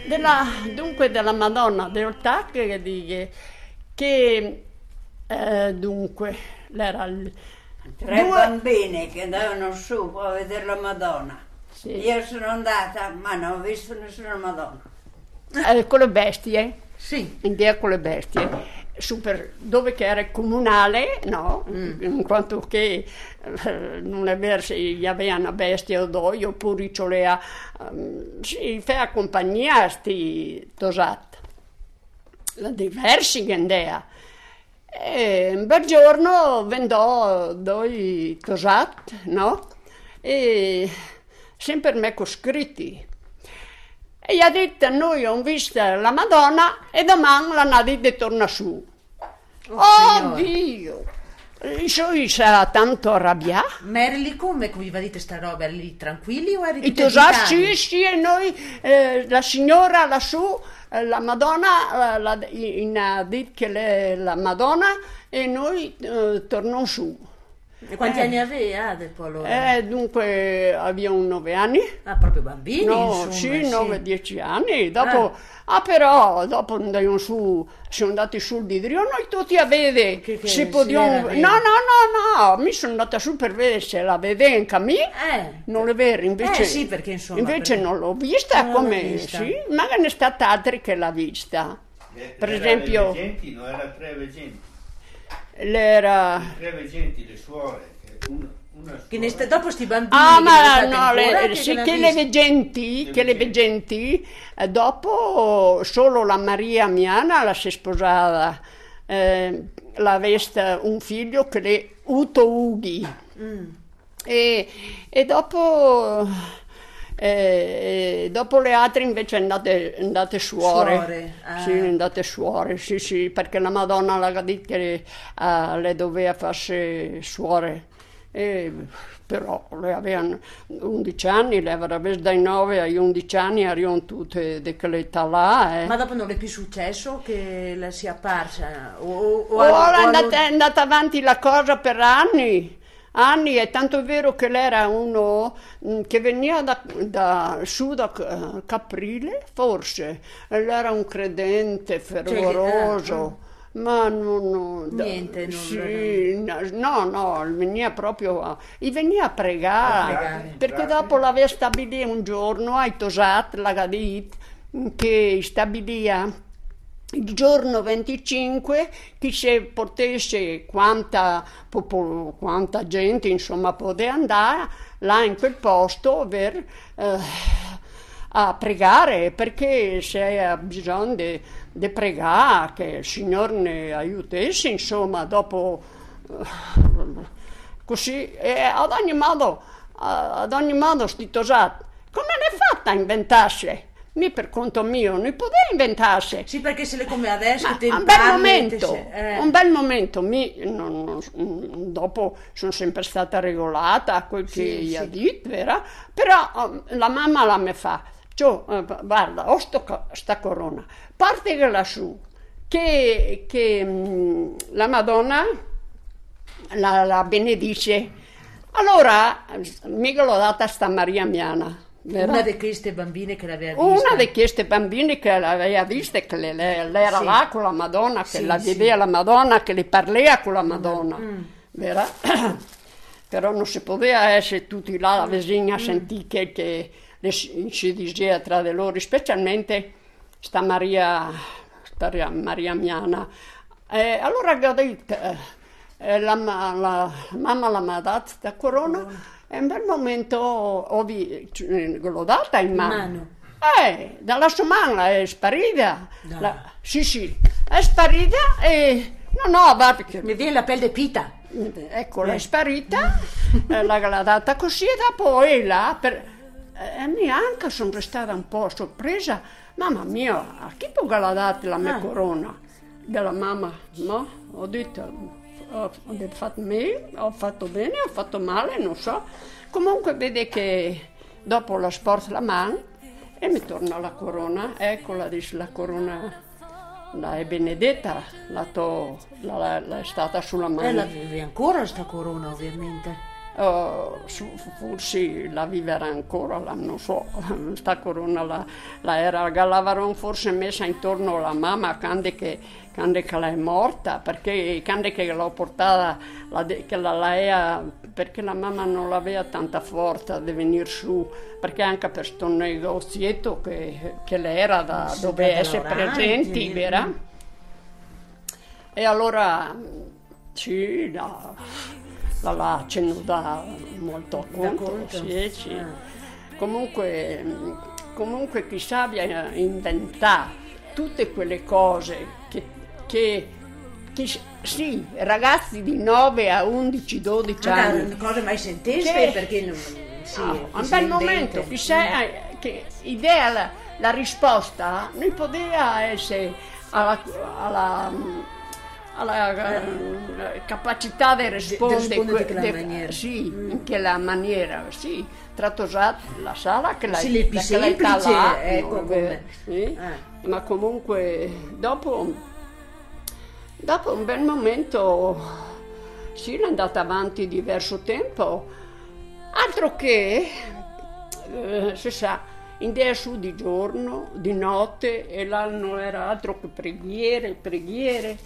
Dunque della Madonna del Tac che dunque l'era Tre bambini che andavano su a vedere la Madonna. sì, Io sono andata, ma non ho visto nessuna Madonna. con le bestie, Sì. in via con le bestie, dove che era comunale, no? In quanto che non è vero se gli aveva una bestia o due, oppure c'olea, si fa compagnia a sti tosat, diversi che andea. E un bel giorno vendò due tosat, no? E sempre me coscritti. E gli ha detto, noi abbiamo visto la Madonna e domani la Nadide torna su. Oh Dio! I suoi sarà tanto arrabbiato. Ma eri lì come vi dite sta roba? Eri lì tranquilli o eri I tutti tosat, agitati? sì, e noi, la signora lassù, la Madonna, ha detto che la Madonna e noi torniamo su. E quanti anni aveva dopo allora? Dunque abbiamo 9 anni. Ah, proprio bambini, No, insomma. sì, sì. 9-10 anni. Dopo, però, dopo andavamo su, siamo andati sul di Drio, noi tutti a vedere Che se si potevamo. era No, vero. no, mi sono andata su per vedere se la vedeva anche a me. Non è vero, invece. sì, perché insomma. Invece perché- non l'ho vista Non l'ho come. vista. Sì, ma ne è stata altri che l'ha vista. Per esempio, Le veggenti, non era tre veggenti. l'era. Tre veggenti, le suore. Una Che ne suora. dopo sti bambini Ah, che ma sono stati no, ancora, sì, l'ha che le visto? veggenti, dopo solo la Maria Miana la si è sposata, l'ha vista un figlio che è Uto Ughi. E dopo le altre invece andate suore. Suore, ah. Sì, andate suore, sì, perché la Madonna l'ha detto che le doveva farsi suore. Però le avevano 11 anni, le aveva dai 9 ai 11 anni, erano tutte di quell'età là. Ma dopo non è più successo che la sia apparsa? Ora è andata avanti la cosa per anni, e tanto è vero che lei era uno che veniva su da Caprile, forse, lei era un credente fervoroso. Ma Niente, non- sì, no, veniva proprio gli veniva a pregare, perché pregare. dopo l'aveva stabilito un giorno, ai Tosat, la Gadit, che stabilia il giorno 25 che se potesse quanta gente insomma poteva andare là in quel posto a pregare, perché se ha bisogno di pregare che il Signore ne aiutasse, insomma, dopo così. E ad ogni modo sti Tosat, come ne è fatta a inventarsi? Mi per conto mio, non poteva inventarsi. Sì, perché se le come adesso, Ma te un bel parli, momento, te- un bel momento. Dopo sono sempre stata regolata a quel che Sì, gli ha sì. detto, vero? Però la mamma la me fa, guarda, ho sta corona, parte che lassù, che la Madonna la benedice. Allora, mica l'ho data a sta Maria Miana. Vero? Una di queste bambine che l'aveva vista. Una di queste bambine che l'aveva vista, che lei era Sì. là con la Madonna, che Sì, la sì. vedeva la Madonna, che le parlava con la Madonna, vero? Però non si poteva essere tutti là, la vicina a sentire che si diceva tra di loro, specialmente sta Maria Miana. Allora ho detto, la mamma l'ha data questa corona. E in quel momento l'ho data in mano. Dalla sua mano è sparita. Sì, è sparita e. No, guarda che. Mi viene la pelle di pita. Ecco, è sparita, l'ha data così e dopo è là. Mia anche sono stata un po' sorpresa. Mamma mia, a chi può l'ha data la mia corona? Della mamma, no? Ho detto. Ho fatto bene, ho fatto male, non so. Comunque vede che dopo la sporta la mano e mi torna la corona. Eccola, dice la corona, la è benedetta, è stata sulla mano. L'avevi ancora sta corona, ovviamente. Forse la viverà ancora, non so, sta corona la era Gallavaron forse messa intorno alla mamma quando che lei è morta, perché quando che l'ho portata, perché la mamma non aveva tanta forza di venire su, perché anche per questo negozietto che lei era da dove essere presenti, vera? E allora sì, la cenuda molto conto, sì. Comunque chissà abbia inventato tutte quelle cose che sì, ragazzi di 9 a 11, 12 anni. Cose mai sentite perché non... Sì, a un bel momento, chissà che idea la risposta non poteva essere alla capacità di rispondere sì, in quella maniera, sì, tratto la sala che sì, più semplice, là, ecco come. Sì, ma comunque dopo un bel momento sì, è andata avanti diverso tempo, altro che si sa, in dea su di giorno, di notte, e là non era altro che preghiere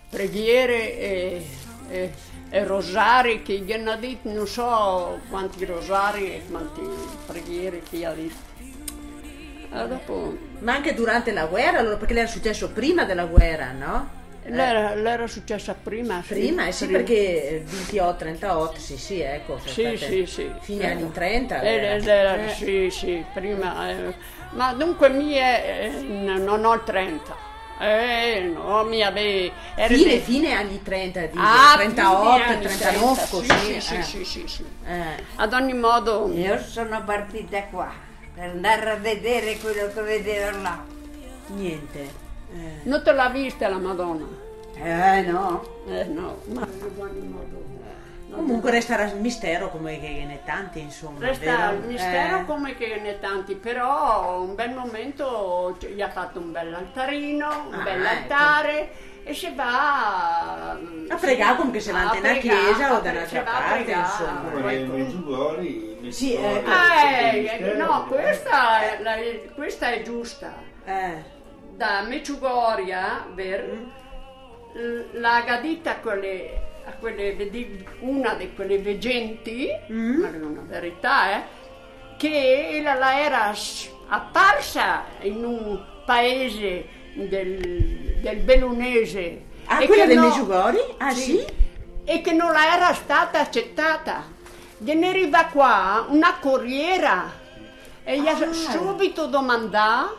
e rosari che gli hanno detto, non so quanti rosari e quanti preghiere che gli ha detto. Dopo... Ma anche durante la guerra, allora, perché l'era successo prima della guerra, no? L'era successa prima. Prima, sì, perché 28-38, sì, ecco. Sì. Fine anni 30. Sì, prima. Ma dunque non ho il 30. No, fine anni 30, 38, 39, così. Sì. Ad ogni modo... Io sono partita qua per andare a vedere quello che vedevo là. Niente. Non te l'ha vista la Madonna? No. No, ma ad ogni modo... Comunque resterà il mistero come che ne tanti, insomma. Resta il mistero come che ne tanti, però un bel momento gli ha fatto un bel altarino, un bel altare, e si va a pregare come che si va nella chiesa o da un'altra parte, insomma. Come i Medjugorje. Sì, no, questa è giusta. Da Medjugorje, la gadita una di quelle veggenti, ma è una verità, che la era apparsa in un paese del Bellunese. Quella dei Medjugorje? Sì. E che non la era stata accettata. Gliene arriva qua una corriera e gli ha subito domandato,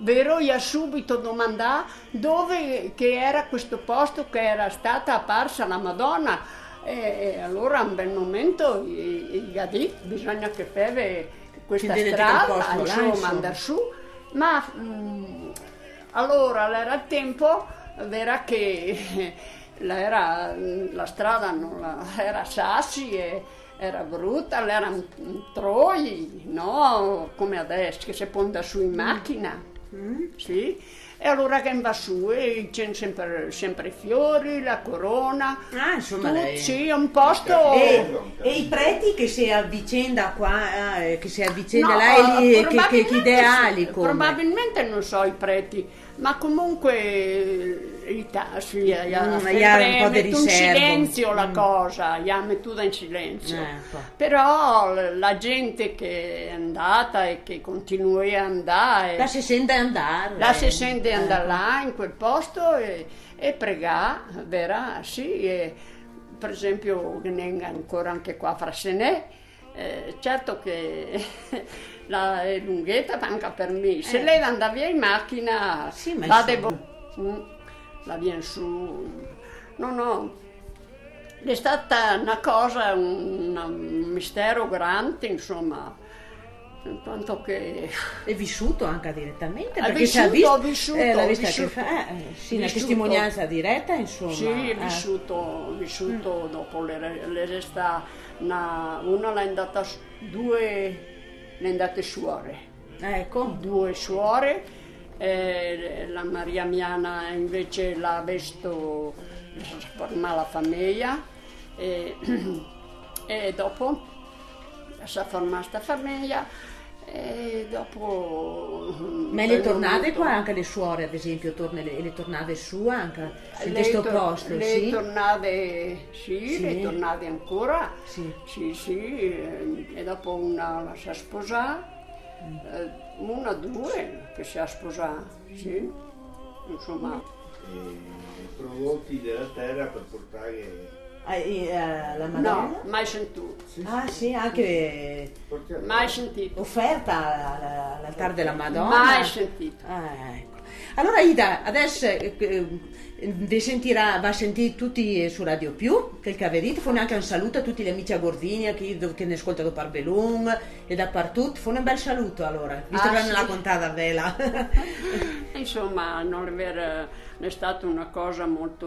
dove che era questo posto che era stata apparsa la Madonna, e allora a un bel momento gli ha detto bisogna che fare questa strada, insomma, andare su, ma allora era il tempo, vera che la strada non era sassi e era brutta, erano troi, no? Come adesso che si può andare su in macchina. Sì, e allora che va su e c'è sempre fiori, la corona, insomma sì, è un posto. E i preti che si avvicenda qua, che si avvicenda là, che ideali come? Probabilmente non so i preti, ma comunque un po' di riservo. In silenzio la cosa, gli ha mettuta in silenzio. Però la gente che è andata e che continua a andare, la si sente andare là in quel posto e pregare, vera? Sì, per esempio ancora anche qua fra Senè, certo che la è lunghetta anche per me, se lei andava via in macchina, la viene su, no, è stata una cosa, un mistero grande, insomma, tanto che... È vissuto anche direttamente? Perché ho vissuto, l'ha vista una testimonianza diretta, insomma. Sì, vissuto dopo le resta una l'è andata, le andate suore. Ecco. 2 suore, la Maria Miana invece l'ha visto formare la famiglia, e e dopo si è formata questa famiglia e dopo... Ma le tornate qua anche le suore, ad esempio, le tornate su anche in questo posto? Le Sì? tornate, sì, le tornate ancora, Sì. sì, e dopo una si è sposata, una, due che si è sposata, sì, insomma. I prodotti della terra per portare... La Madonna? No, mai sentito, Ah sì, anche mai sentito, offerta all'altare della Madonna? mai sentito. Ecco. Allora Ida, adesso va a sentire tutti su Radio Più, che avete, fanno anche un saluto a tutti gli amici a Gordinia che ne ascoltano per Belun e dappertutto, fanno un bel saluto allora, visto che non l'ha contata a vela. Insomma, non è stata una cosa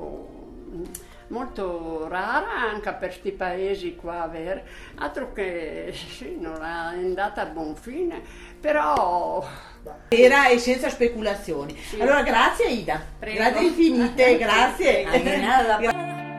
molto rara anche per questi paesi qua avere, altro che sì, non è andata a buon fine, però Era e senza speculazioni. Allora grazie Ida, Prego. grazie infinite, grazie. Anche nada.